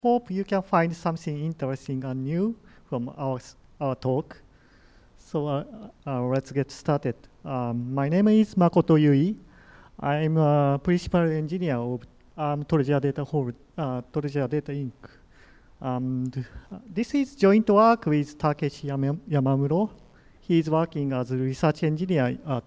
Hope you can find something interesting and new from our talk. So let's get started. My name is Makoto Yui. I'm a principal engineer of Torgia Data Inc. This is joint work with Takeshi Yamamuro. He is working as a research engineer at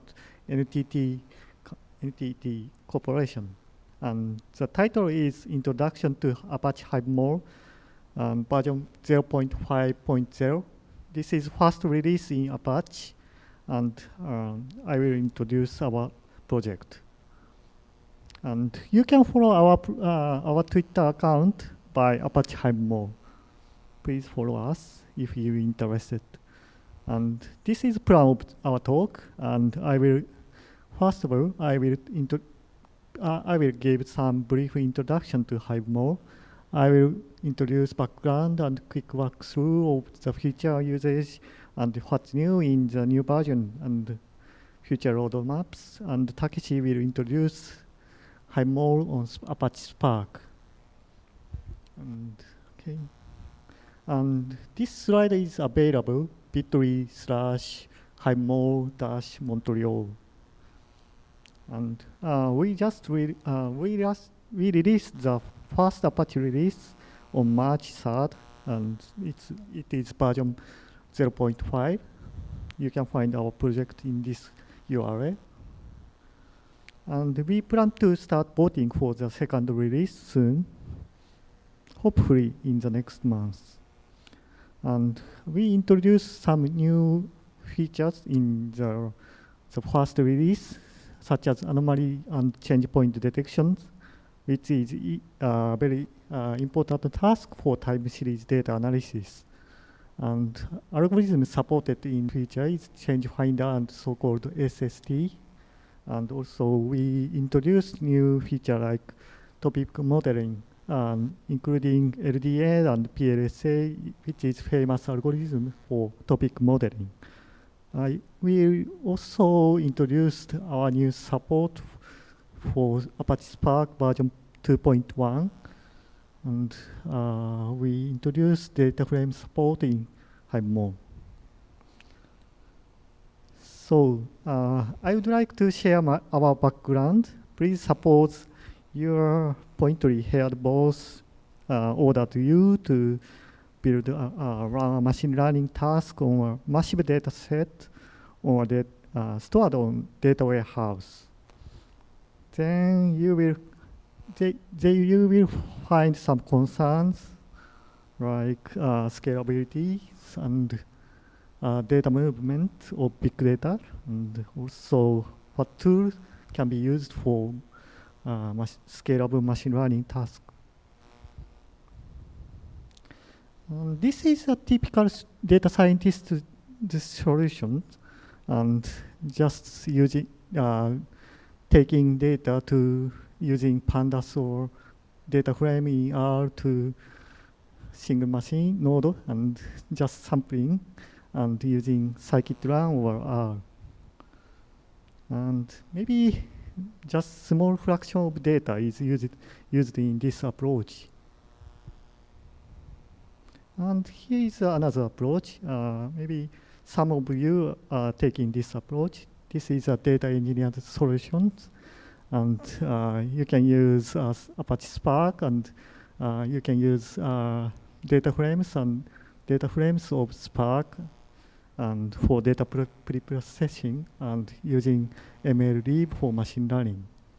NTT Corporation. And the title is Introduction to Apache Hibernate, version 0.5.0. This is first release in Apache, and I will introduce our project. And you can follow our Twitter account by Apache Hibernate. Please follow us if you're interested. And this is plan of our talk, and first of all, I will give some brief introduction to Hibernate. I will introduce background and quick walkthrough of the feature usage and what's new in the new version and future roadmaps. And Takeshi will introduce Hibernate on Apache Spark. And this slide is available bit.ly/Hibernate-Montreal. And we released the first Apache release on March 3rd, and it is version 0.5. You can find our project in this URL. And we plan to start voting for the second release soon, hopefully in the next month. And we introduced some new features in the first release, such as anomaly and change point detection, which is a very important task for time series data analysis. And algorithm supported in feature is change finder and so-called SST. And also we introduced new feature like topic modeling, including LDA and PLSA, which is famous algorithm for topic modeling. We also introduced our new support for Apache Spark version 2.1, and we introduced data frame support in Hibernate. So I would like to share our background. Please suppose your pointedly haired boss ordered you to build run a machine learning task on a massive data set or stored on data warehouse. Then you will find some concerns like scalability and data movement of big data, and also what tools can be used for scalable machine learning tasks. This is a typical data scientist solution, and just using taking data to using pandas or data frame in R to single machine node and just sampling and using scikit-learn or R. And maybe just small fraction of data is used in this approach. And here is another approach. Maybe some of you are taking this approach. This is a data engineered solution. And you can use Apache Spark, and you can use data frames of Spark and for data pre-processing and using MLlib for machine learning.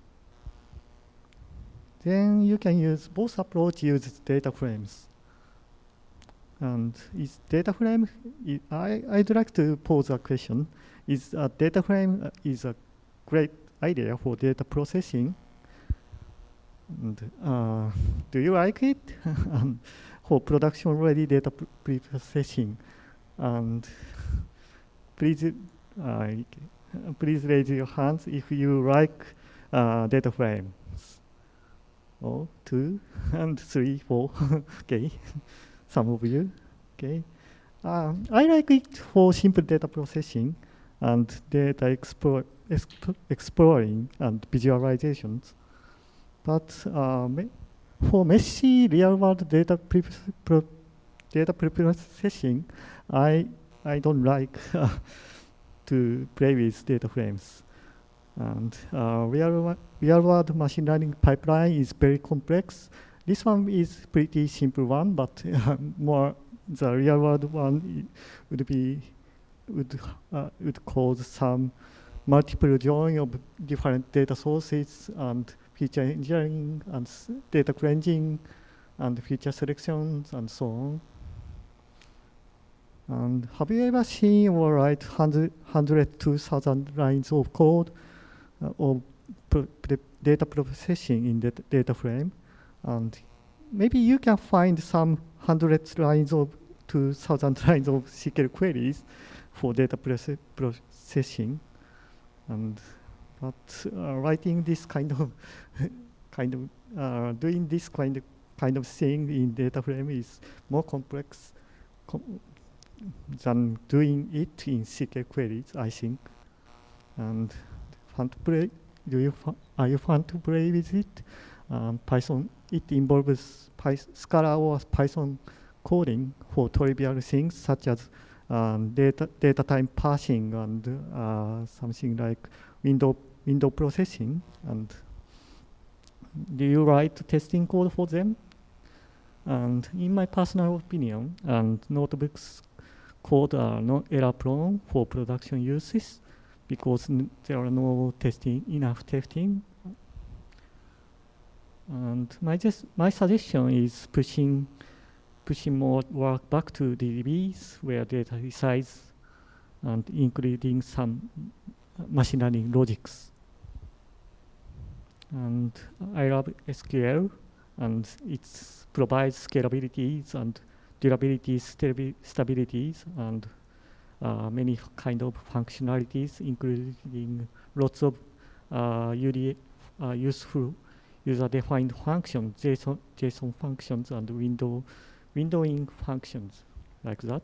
Then you can use both approach uses data frames. And is data frame, I'd like to pose a question. Is a data frame is a great idea for data processing? And do you like it? For production-ready data pre-processing? And please raise your hands if you like data frames. Oh, 2 and 3, 4. Okay. Some of you, okay. I like it for simple data processing and data exploring and visualizations. But for messy real-world data preprocessing, I don't like to play with data frames. And real-world machine learning pipeline is very complex. This one is pretty simple one, but more the real-world one would cause some multiple join of different data sources and feature engineering and data cleansing and feature selections and so on. And have you ever seen or write 100 to 1,000 lines of code of data processing in the data frame? And maybe you can find some 100 lines of to 1,000 lines of SQL queries for data processing. And but writing this kind of doing this kind of thing in data frame is more complex than doing it in SQL queries, I think. And fun to play. Are you fun to play with it? Python. It involves Scala or Python coding for trivial things such as data time parsing and something like window processing. And do you write testing code for them? And in my personal opinion, notebooks code are not error prone for production uses because there are no enough testing. And my suggestion is pushing more work back to DBs where data resides and including some machine learning logics. And I love SQL, and it provides scalabilities and durability, stabilities, and many kind of functionalities, including lots of useful user-defined functions, JSON functions, and windowing functions like that.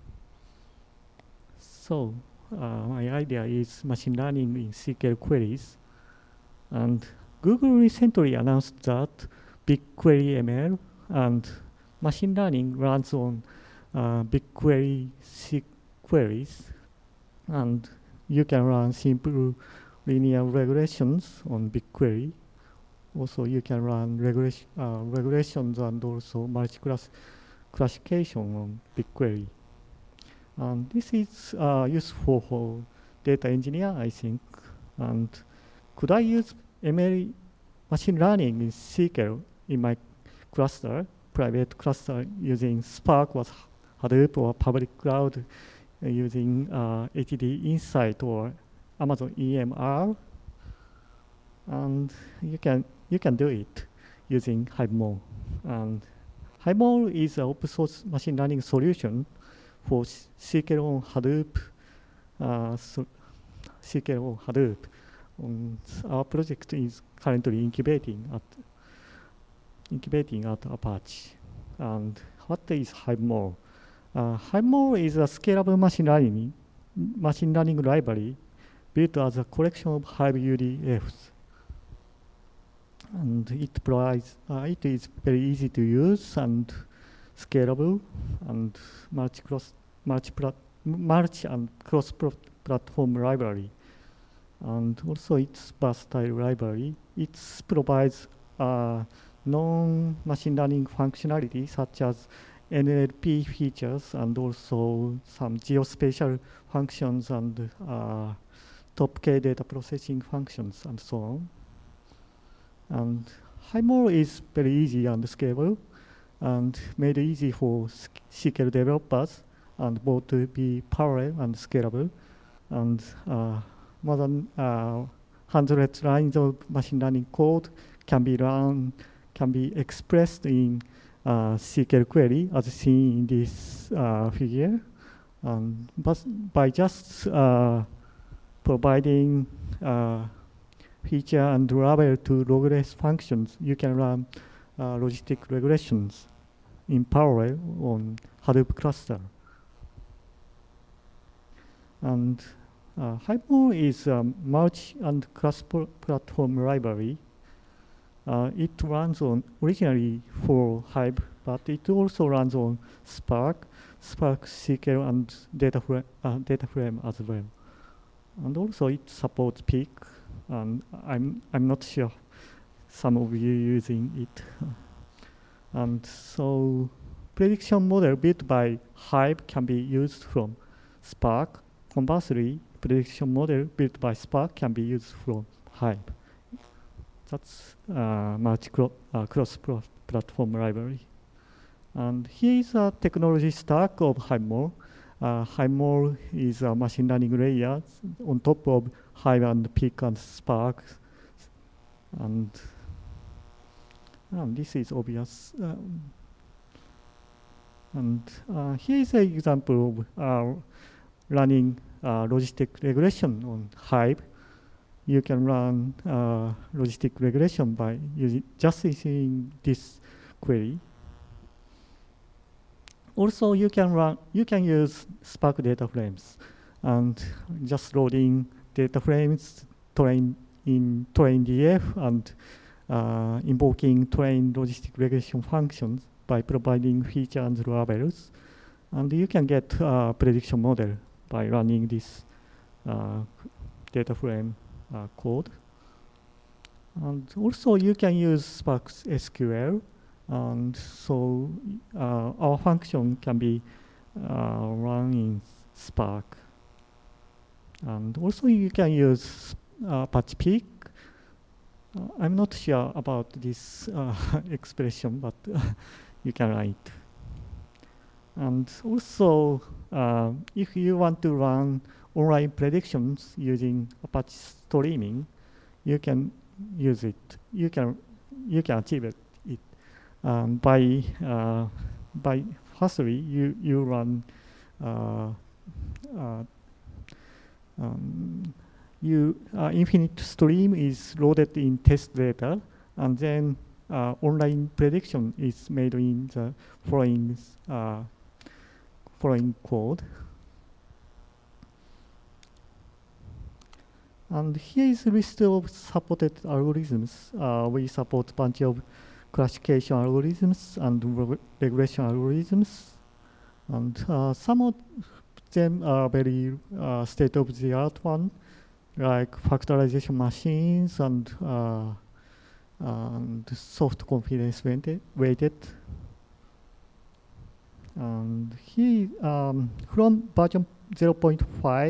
So my idea is machine learning in SQL queries, and Google recently announced that BigQuery ML and machine learning runs on BigQuery queries, and you can run simple linear regressions on BigQuery. Also, you can run regressions and also multi-class classification on BigQuery. And this is useful for data engineer, I think. And could I use ML machine learning in SQL in my cluster, private cluster, using Spark or Hadoop or public cloud using HDFS Insight or Amazon EMR? And you can do it using HiveMole. And HiveMole is an open source machine learning solution for SQL on Hadoop. SQL on Hadoop. Our project is currently incubating at Apache. And what is HiveMole? HiveMole is a scalable machine learning library built as a collection of Hive UDFs. And it is very easy to use and scalable and multi and cross-platform library. And also it's versatile library. It provides non-machine learning functionality such as NLP features and also some geospatial functions and top K data processing functions and so on. And HiveMole is very easy and scalable and made easy for SQL developers and both to be parallel and scalable. And more than 100 lines of machine learning code can be expressed in SQL query as seen in this figure. But by just providing feature and label to logless functions, you can run logistic regressions in parallel on Hadoop cluster. And HiveMole is a multi and cross-platform library. It runs on originally for Hive, but it also runs on Spark, Spark SQL, and data frame as well. And also it supports Peak, and I'm not sure some of you using it. And so prediction model built by Hive can be used from Spark. Conversely, prediction model built by Spark can be used from Hive. That's cross-platform library. And here is a technology stack of HiveMole. HiveMole is a machine learning layer on top of Hive and Peak and Spark. And this is obvious. Here is an example of running logistic regression on Hive. You can run logistic regression by using this query. Also, you can use Spark data frames and just loading data frames trained in TrainDF and invoking train logistic regression functions by providing feature and labels. And you can get a prediction model by running this data frame code. And also you can use Spark SQL, and so our function can be run in Spark. And also you can use Apache Peak. I'm not sure about this expression, but you can run it. And also, if you want to run online predictions using Apache streaming, you can use it. You can achieve it. By firstly, you run Infinite Stream is loaded in test data, and then online prediction is made in the following code. And here is a list of supported algorithms. We support a bunch of classification algorithms and regression algorithms. And some of them are very state-of-the-art one, like factorization machines and soft confidence weighted. And here, from version 0.5,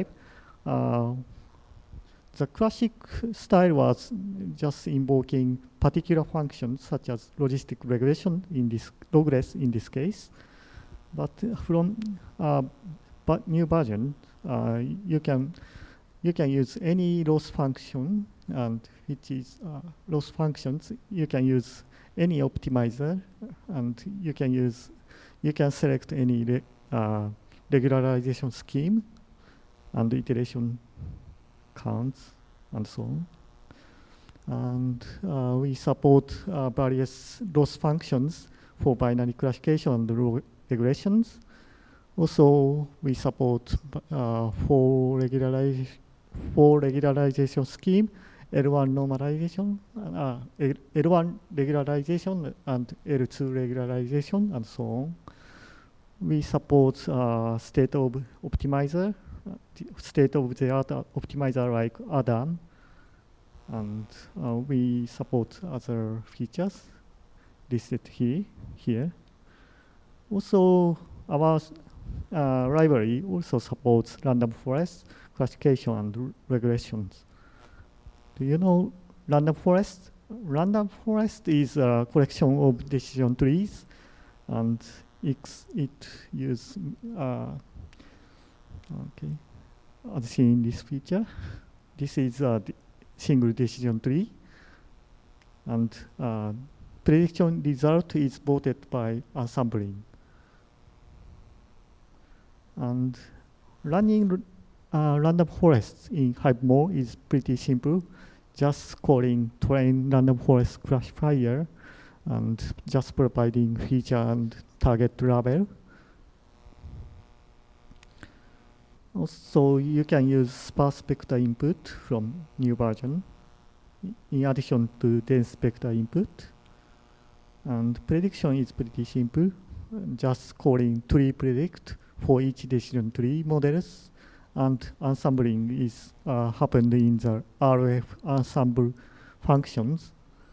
the classic style was just invoking particular functions such as logistic regression in this logress in this case. But from new version, you can use any loss function, and which is loss functions. You can use any optimizer, and you can select any regularization scheme and iteration counts and so on. And we support various loss functions for binary classification and regressions. Also, we support for regularization scheme, L1 normalization, L1 regularization, and L2 regularization, and so on. We support state-of-the-art optimizer like Adam, and we support other features listed here. Also, our library also supports random forest classification and regressions. Do you know random forest? Random forest is a collection of decision trees, and it uses as seen in this feature. This is a single decision tree, and prediction result is voted by assembling. And running random forests in HiveMole is pretty simple. Just calling train random forest classifier and just providing feature and target label. Also, you can use sparse vector input from new version. in addition to dense vector input. And prediction is pretty simple, just calling tree predict for each decision tree models, and ensembling is happened in the RF ensemble functions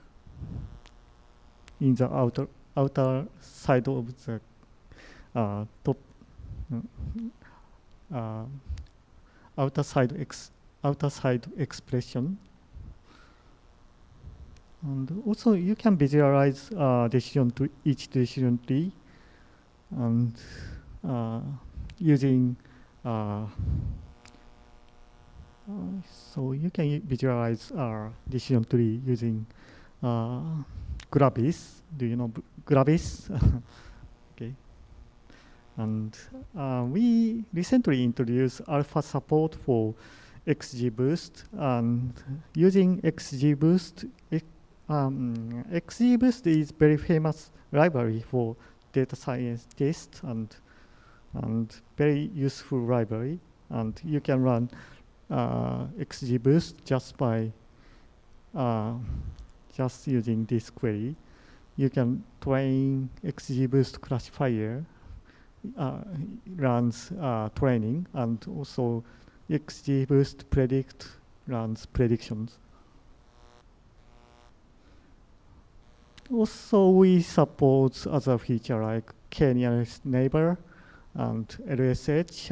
in the outer side of the top outer side expression. And also you can visualize each decision tree, and using so you can visualize decision tree using Gravis. Do you know Gravis? Okay. And we recently introduced alpha support for XGBoost, and using XGBoost, XGBoost is very famous library for data science tests, and very useful library. And you can run XGBoost just by just using this query. You can train XGBoost classifier, runs training, and also XGBoost predict runs predictions. Also, we support other feature like k-nearest neighbor and LSH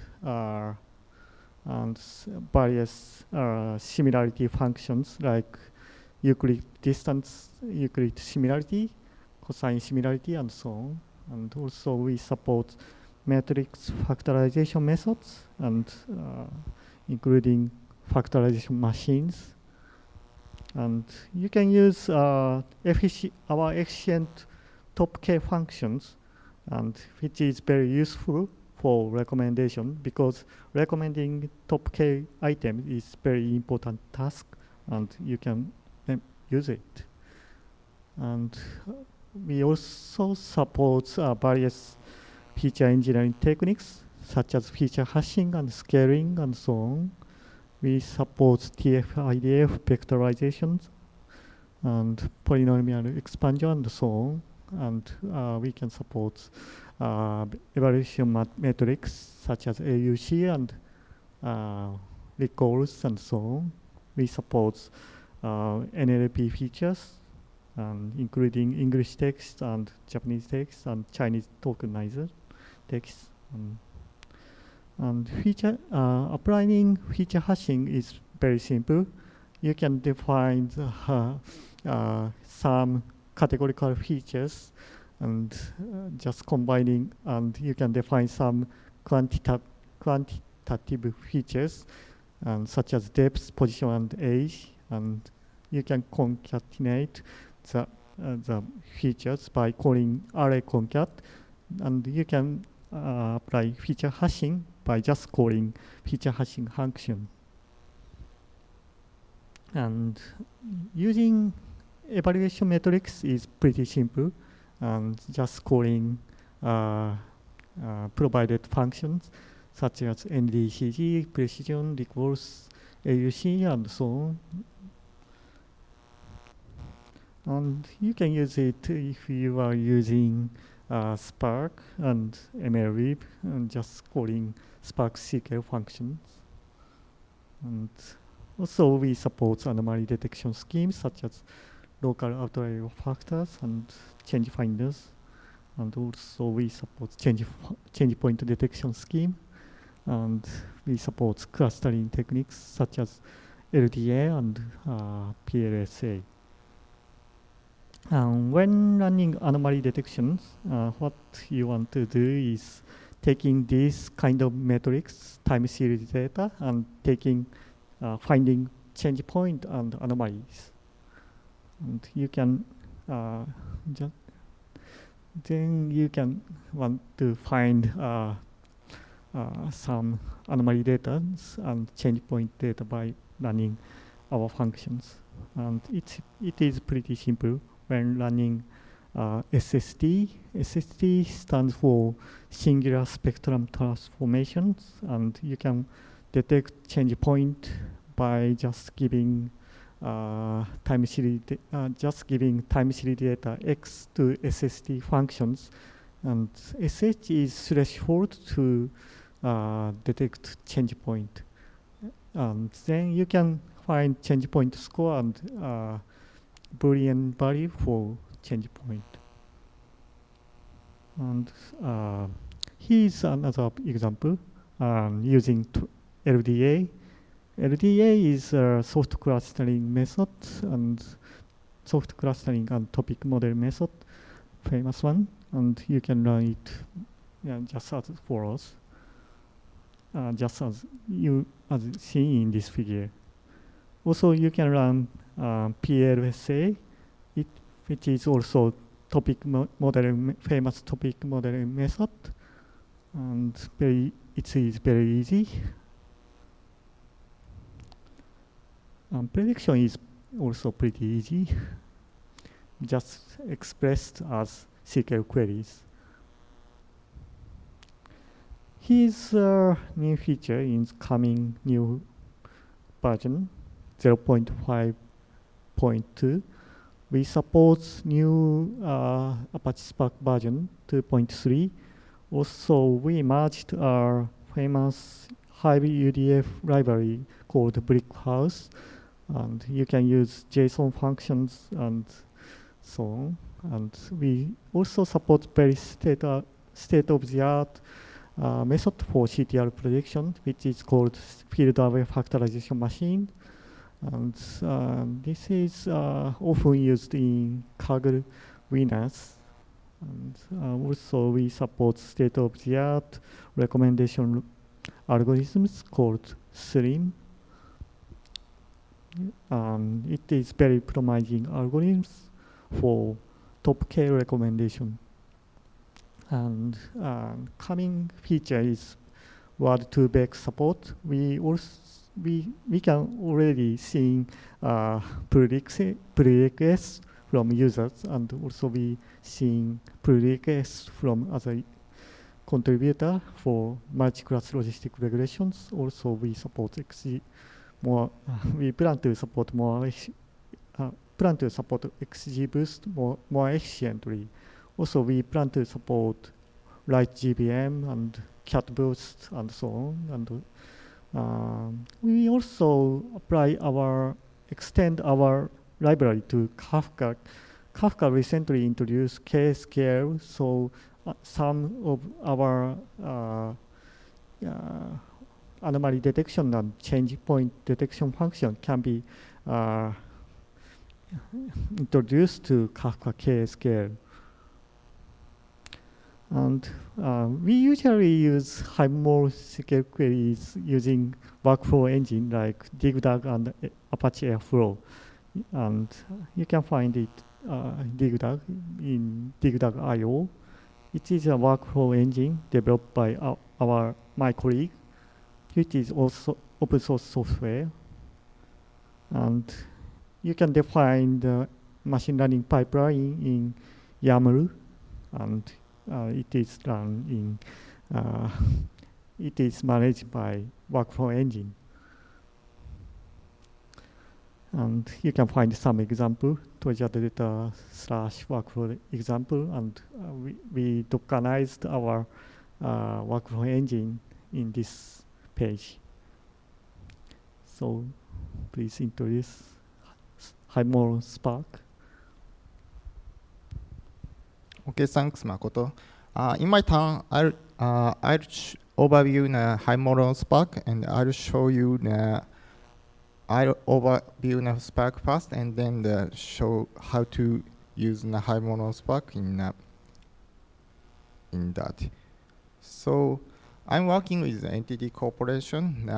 and various similarity functions like Euclid distance, Euclid similarity, cosine similarity, and so on. And also we support matrix factorization methods, and including factorization machines. And you can use our efficient top K functions, and which is very useful for recommendation, because recommending top K item is very important task, and you can use it. And we also support various feature engineering techniques, such as feature hashing and scaling and so on. We support TF-IDF vectorizations and polynomial expansion and so on. And we can support evaluation metrics such as AUC and recalls and so on. We support NLP features, including English text and Japanese text and Chinese tokenizer text. And applying feature hashing is very simple. You can define some categorical features and just combining, and you can define some quantitative features, such as depth, position, and age, and you can concatenate the features by calling array concat, and you can apply feature hashing by just calling feature hashing function. And using evaluation metrics is pretty simple, and just calling provided functions such as NDCG, precision, recalls, AUC, and so on. And you can use it if you are using Spark and MLlib, and just calling Spark SQL functions. And also we support anomaly detection schemes such as local outlier factors and change finders. And also we support change point detection scheme. And we support clustering techniques such as LDA and PLSA. When running anomaly detections, what you want to do is taking this kind of metrics, time series data, and finding change point and anomalies. And you can then you can want to find some anomaly data and change point data by running our functions. And it is pretty simple when running SST. SST stands for singular spectrum transformations, and you can detect change point by just giving time series, just giving time series data X to SSD functions, and SH is threshold to detect change point. And then you can find change point score and Boolean value for change point. And here's another example using LDA. LDA is a soft clustering method, and soft clustering and topic model method, famous one, and you can run it just as follows, just as seen in this figure. Also, you can run PLSA, which is also topic modeling, famous topic modeling method, and it is very easy. Prediction is also pretty easy, just expressed as SQL queries. Here's a new feature in coming new version 0.5.2. We support new Apache Spark version 2.3. Also, we merged our famous Hive UDF library called BrickHouse, and you can use JSON functions and so on. And we also support very state-of-the-art method for CTR prediction, which is called field-aware factorization machine. And this is often used in Kaggle winners. And also we support state-of-the-art recommendation algorithms called SLIM. It is very promising algorithms for top K recommendation. And coming feature is Word2Vec support. We can already see pull requests from users, and also we seeing pull requests from other contributor for multi-class logistic regulations. Also, we support XG more. We plan to support more. Plan to support XGBoost more efficiently. Also, we plan to support LightGBM and CatBoost and so on. And we also extend our library to Kafka. Kafka recently introduced K-scale, so some of our anomaly detection and change point detection function can be introduced to Kafka K-scale. And we usually use HiveMole SQL queries using workflow engine like DigDag and Apache Airflow. And you can find it DigDag in DigDag.io. It is a workflow engine developed by my colleague, which is also open source software. And you can define the machine learning pipeline in YAML, and it is run in, it is managed by workflow engine. And you can find some example, Toyota/workflow example, and we dockerized our workflow engine in this page. So please introduce HiveMole Spark. Okay, thanks, Makoto. In my turn, I'll overview the HiveMole Spark, and I'll show you I'll overview the Spark first, and then show how to use the HiveMole Spark in that. So I'm working with the NTT Corporation,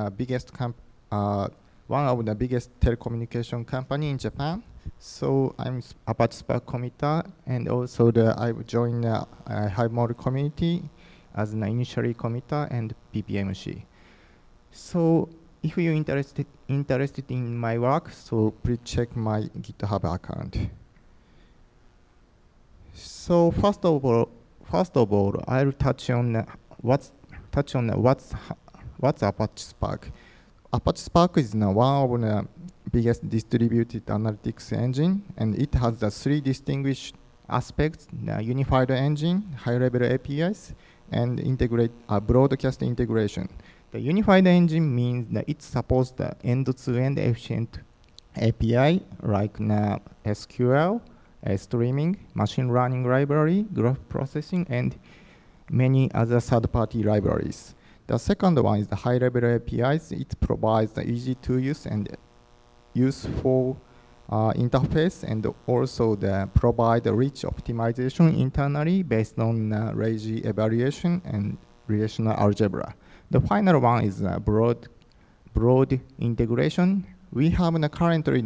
one of the biggest telecommunication company in Japan. So I'm Apache Spark committer, and also I've joined the HiveMole community as an initially committer and PPMC. So if you're interested in my work, so please check my GitHub account. So first of all, I'll touch on what's Apache Spark. Apache Spark is one of the biggest distributed analytics engine, and it has the three distinguished aspects: the unified engine, high-level APIs, and broadcast integration. The unified engine means that it supports the end-to-end efficient API like SQL, streaming, machine learning library, graph processing, and many other third-party libraries. The second one is the high-level APIs. It provides the easy-to-use and useful interface, and also provide a rich optimization internally based on lazy evaluation and relational algebra. The final one is broad integration. We currently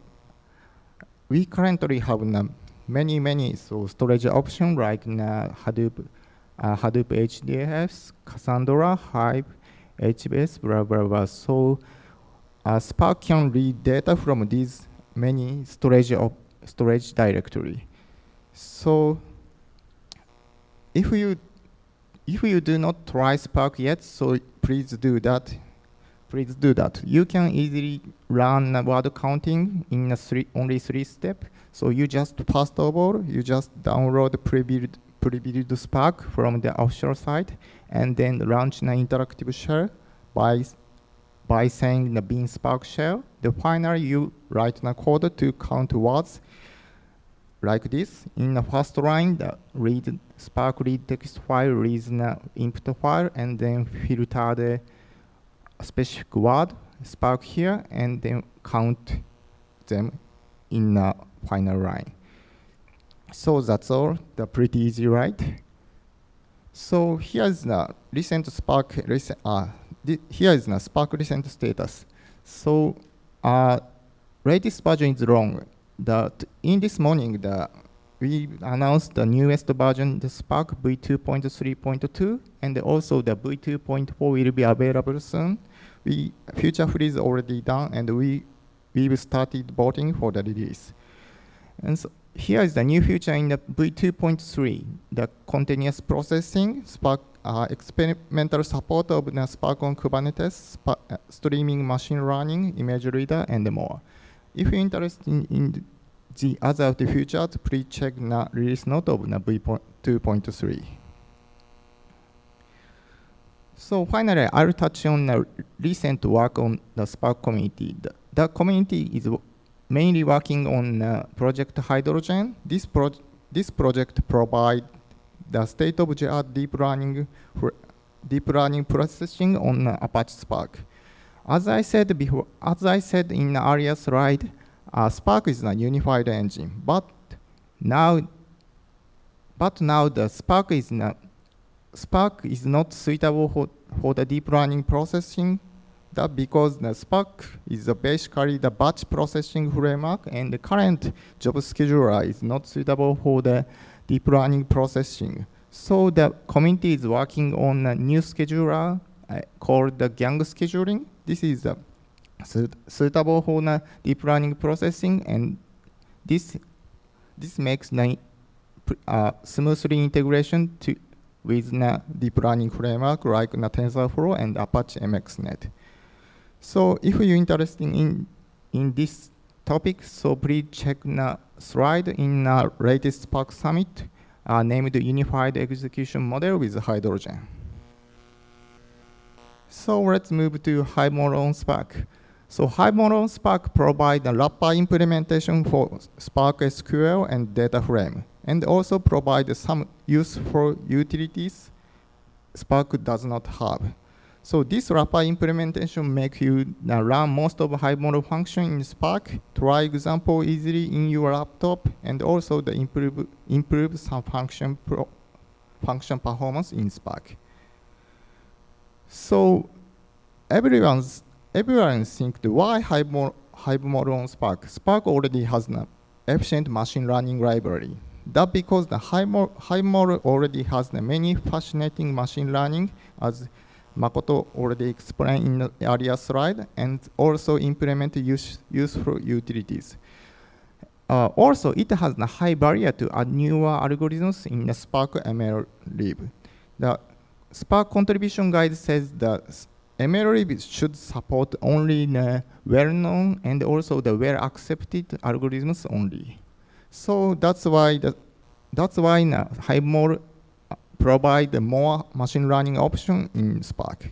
have many storage options like Hadoop HDFs, Cassandra, Hive, HBase, blah blah blah. So Spark can read data from these many storage directory. So if you do not try Spark yet, so please do that. You can easily run word counting in only 3 steps. So you just first of all, you just download pre-built Spark from the official site, and then launch an interactive shell by saying the bin Spark shell. The final, you write the code to count words like this. In the first line, the Spark read text file reads the input file, and then filter the specific word Spark here, and then count them in the final line. So that's all. They're pretty easy, right? So here's the recent Spark. Here is the Spark recent status. So latest version is wrong. In this morning, we announced the newest version, the Spark v2.3.2, and also the v2.4 will be available soon. Future freeze already done, and we've started voting for the release. And so here is the new feature in the v2.3, the continuous processing, Spark experimental support of the Spark on Kubernetes, streaming machine learning, image reader, and more. If you're interested in the other of the features, please check the release note of the v2.3. So finally, I'll touch on the recent work on the Spark community. The community is mainly working on Project Hydrogen. This project provides the state-of-the-art deep learning processing on Apache Spark. As I said in the earlier slide, Spark is a unified engine, but now the Spark is not suitable for the deep learning processing. That because the Spark is basically the batch processing framework, and the current job scheduler is not suitable for the deep learning processing. So the community is working on a new scheduler called the Gang scheduling. This is suitable for the deep learning processing, and this makes smoothly integration with the deep learning framework like the TensorFlow and Apache MXNet. So if you're interested in this topic, so please check the slide in the latest Spark Summit named Unified Execution Model with Hydrogen. So let's move to Hive model on Spark. So Hive model on Spark provides a wrapper implementation for Spark SQL and data frame, and also provides some useful utilities Spark does not have. So this wrapper implementation makes you run most of Hive model function in Spark, try example easily in your laptop, and also improve some function performance in Spark. So everyone thinks why Hive model on Spark? Spark already has an efficient machine learning library. That because the Hive model already has many fascinating machine learning, as Makoto already explained in the earlier slide, and also implement useful utilities. Also, it has a high barrier to add newer algorithms in the Spark ML lib. The Spark contribution guide says that MLlib should support only the well-known and also the well-accepted algorithms only. So that's why HiveMole provide more machine learning option in Spark.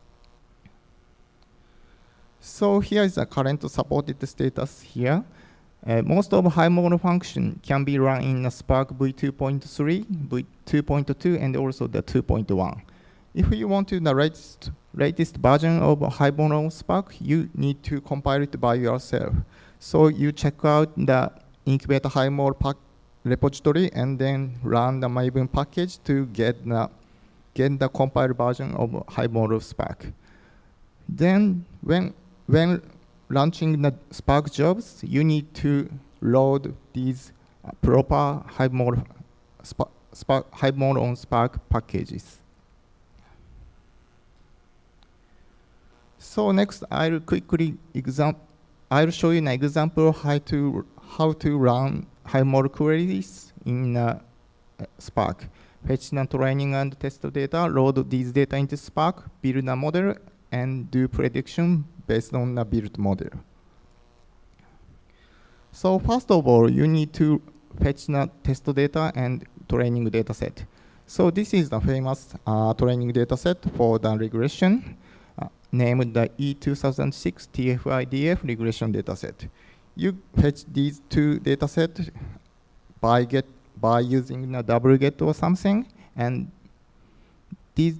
So here is the current supported status here. Most of HiveMole function can be run in Spark v2.3, v2.2, and also the 2.1. If you want to the latest version of HiveMole Spark, you need to compile it by yourself. So you check out the Incubate HiveMole repository and then run the Maven package to get the compiled version of HiveMole Spark. Then when launching the Spark jobs, you need to load these proper HiveMole on Spark packages. So next, I'll show you an example of how to run HiveMole queries in Spark. Fetch the training and test data, load these data into Spark, build a model, and do prediction based on the built model. So first of all, you need to fetch the test data and training data set. So this is the famous training data set for the regression, named the E2006 TF-IDF regression dataset. You fetch these two datasets by using a double get or something, and these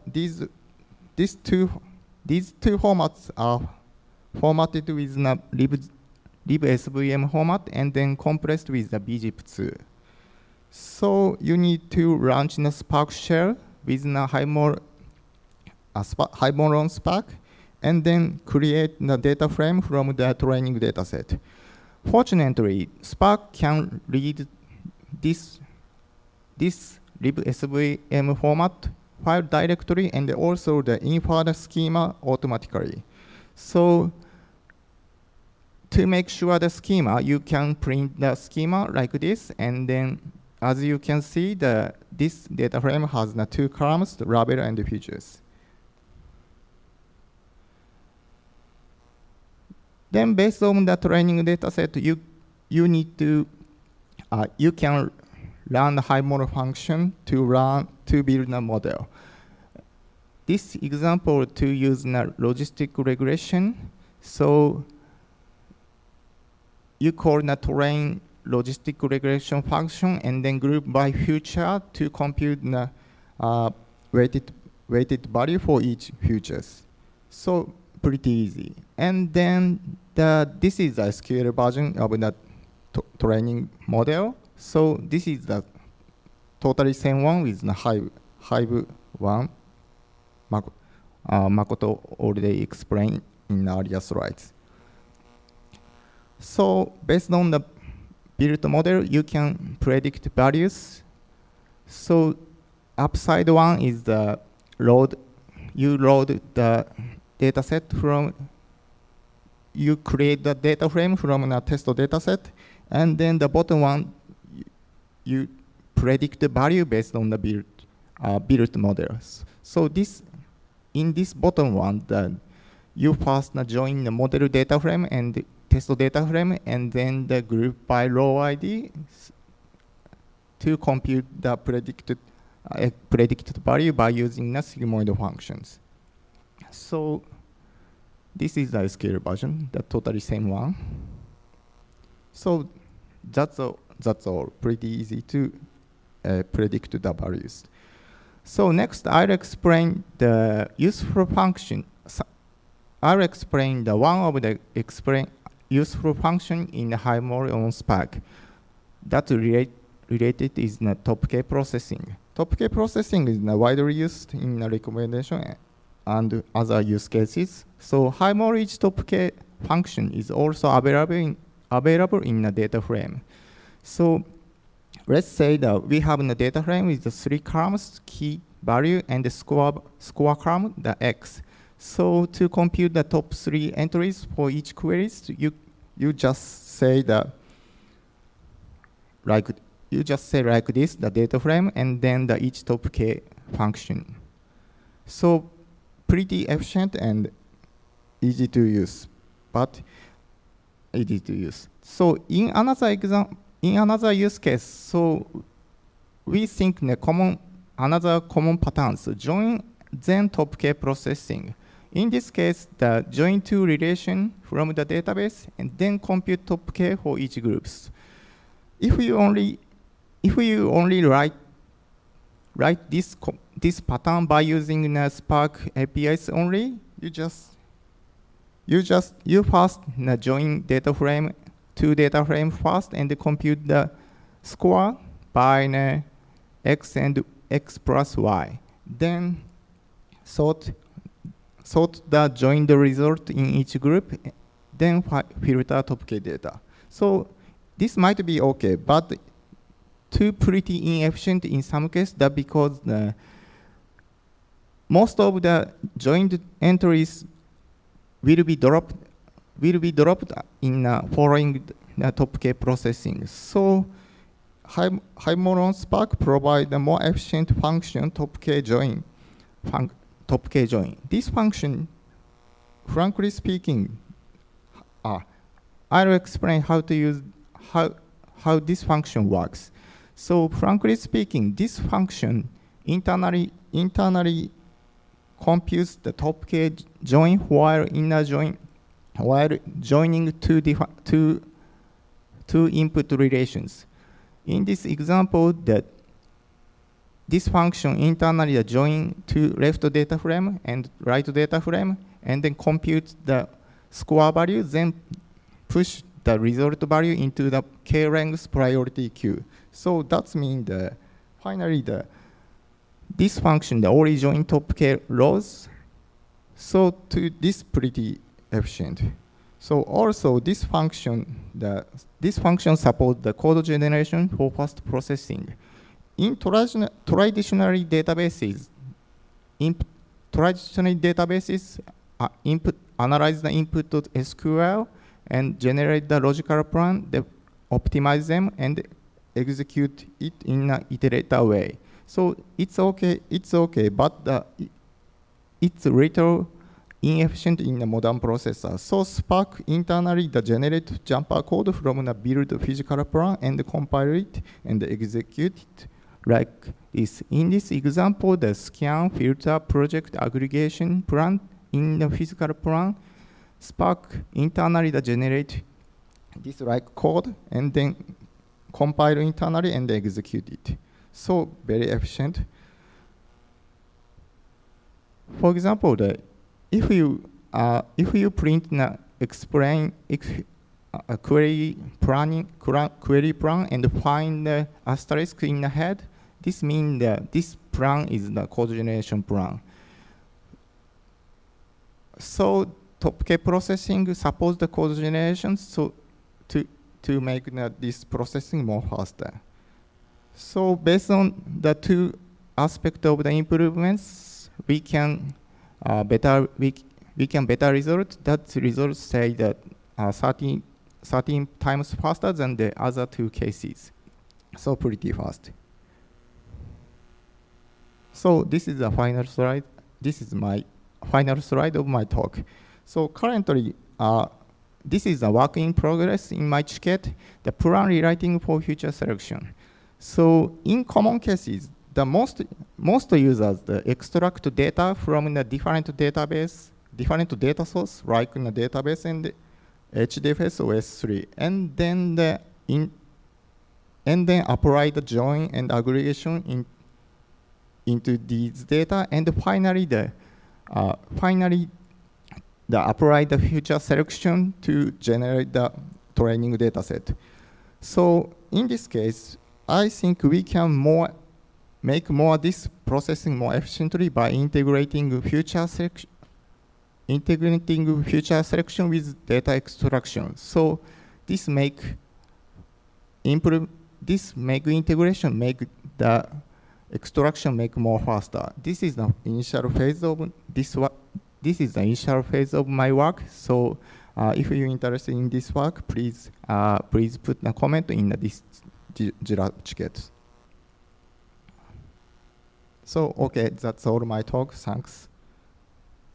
two formats are formatted with the libsvm format and then compressed with the bzip2. So you need to launch the Spark shell with the HiveMole on Spark, and then create the data frame from the training dataset. Fortunately, Spark can read this libsvm format file directory and also the inferred schema automatically. So to make sure the schema, you can print the schema like this, and then as you can see, this data frame has the two columns, the label and the features. Then based on the training dataset, you can run the HiveMole function to build a model. This example to use the logistic regression. So you call the train logistic regression function and then group by feature to compute the weighted value for each features. So pretty easy. And then this is the SQL version of the training model. So this is the totally same one with the Hive one. Makoto already explained in earlier slides. So based on the built model, you can predict values. So upside one is the load. You load the data set from, you create the data frame from a test data set, and then the bottom one, you predict the value based on the built models. So in this bottom one, you first join the model data frame and test data frame, and then the group by row ID to compute the predicted value by using the sigmoid functions. So this is the SQL version, the totally same one. So that's all. Pretty easy to predict the values. So next, I'll explain the useful function. I'll explain the one of the useful function in the HiveMole on Spark. That related is the TopK processing. TopK processing is widely used in the recommendation and other use cases. So HiveMole each TopK function is also available in the data frame. So let's say that we have a data frame with the 3 columns, key value, and the score column, the X. So to compute the top 3 entries for each queries, you just say that like this, the data frame, and then each TopK function. So pretty efficient and easy to use, but easy to use. So in another use case, so we think another common patterns, join then top K processing. In this case, the join to relation from the database and then compute top K for each groups. If we only write this pattern by using the Spark APIs only, you first join data frame to data frame first and compute the score by x and x plus y. Then sort the joined result in each group, then filter top K data. So this might be okay, but too pretty inefficient in some cases, that because most of the joined entries will be dropped in following the top K processing. So Hive-Model Spark provide a more efficient function, top K join. This function, frankly speaking, I'll explain how to use how this function works. So frankly speaking, this function internally computes the top K join while joining two input relations. In this example, this function internally join to left data frame and right data frame, and then compute the score value, then push the result value into the K-length priority queue. So that means finally this function, the only join top K rows, so to this pretty efficient. So also this function supports the code generation for fast processing. In traditional databases, analyze the input of SQL and generate the logical plan, they optimize them and execute it in an iterative way. So it's okay, but it's a little inefficient in the modern processor. So Spark internally generate jumper code from the build physical plan and compile it and execute it like this. In this example, the scan, filter, project, aggregation plan in the physical plan, Spark internally generate this like code and then compile internally and execute it. So very efficient. For example, if you print explain a query plan and find the asterisk in the head, this means that this plan is the code generation plan. So top K processing supports the code generation so to make this processing more faster. So based on the two aspects of the improvements, we can better result. That results say that 13 times faster than the other two cases. So pretty fast. So this is the final slide. This is my final slide of my talk. So currently, this is a work in progress in my Chiquette, the plan rewriting for future selection. So in common cases, the most users extract data from the different data source, like in the database and HDFS or S3, and then apply the join and aggregation into these data, and finally apply the future selection to generate the training data set. So in this case, I think we can make this processing more efficiently by integrating future selection with data extraction. So this make integration make the extraction more faster. This is the initial phase of this is the initial phase of my work. So if you're interested in this work, please put a comment in this Jira Chiquette. So okay, that's all my talk. Thanks.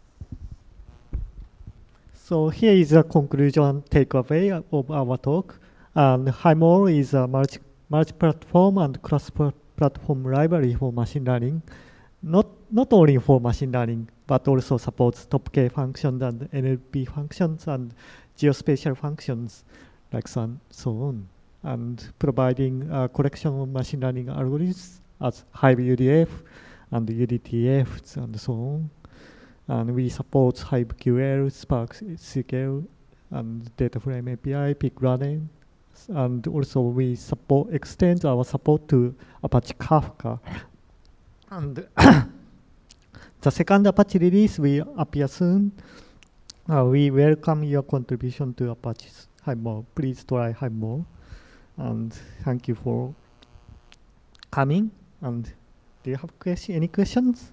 So here is a conclusion takeaway of our talk. And Highmore is a multi-platform and cross-platform library for machine learning. Not only for machine learning, but also supports TopK functions and NLP functions and geospatial functions, like so on, and providing a collection of machine learning algorithms as Hive UDF and UDTF and so on. And we support HiveQL, Spark SQL, and DataFrame API, picRunner, and also we extend our support to Apache Kafka. And the second Apache release will appear soon. We welcome your contribution to Apache Highmore. Please try Highmore. And thank you for coming. And do you have any questions?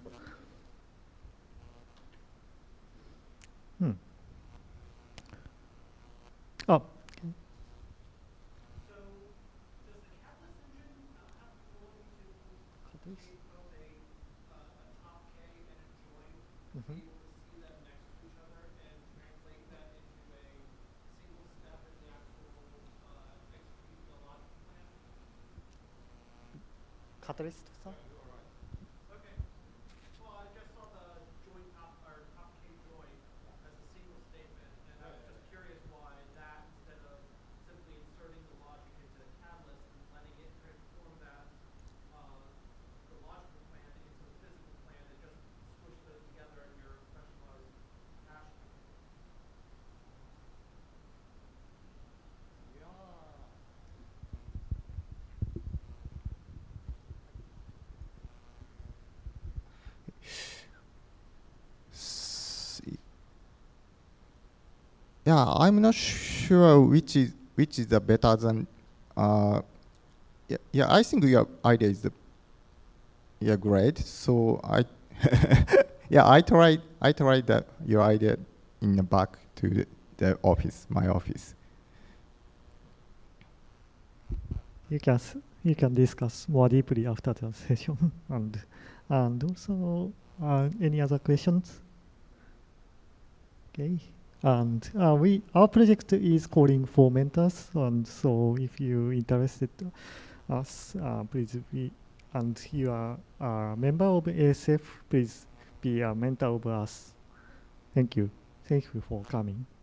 Oh. Catalyst, sir? Okay. Well, I just saw the join top K join as a single statement, and I was just curious why that instead of simply inserting the logic into Catalyst and letting it transform that the logical plan into the physical plan, and just squish those together in your specialized hash. Yeah, I'm not sure which is the better than. Yeah, I think your idea is great. So I tried your idea in the back to the office, my office. You can discuss more deeply after the session. and also any other questions? Okay. And our project is calling for mentors, and so if you interested us, please and you are a member of ASF, please be a mentor of us. Thank you. Thank you for coming.